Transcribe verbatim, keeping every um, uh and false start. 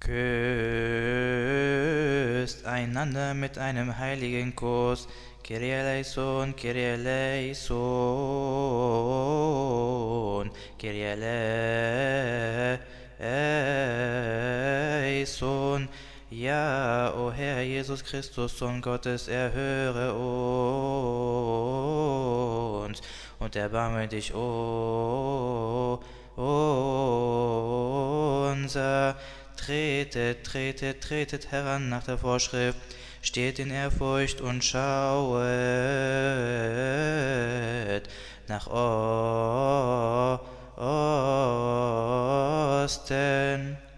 Küsst einander mit einem heiligen Kuss. Kyrie eleison, Kyrie eleison, Kyrie eleison. Ja, o Herr Jesus Christus, Sohn Gottes, erhöre uns und erbarme dich, o unser. Tretet, tretet, tretet heran nach der Vorschrift, steht in Ehrfurcht und schauet nach Osten.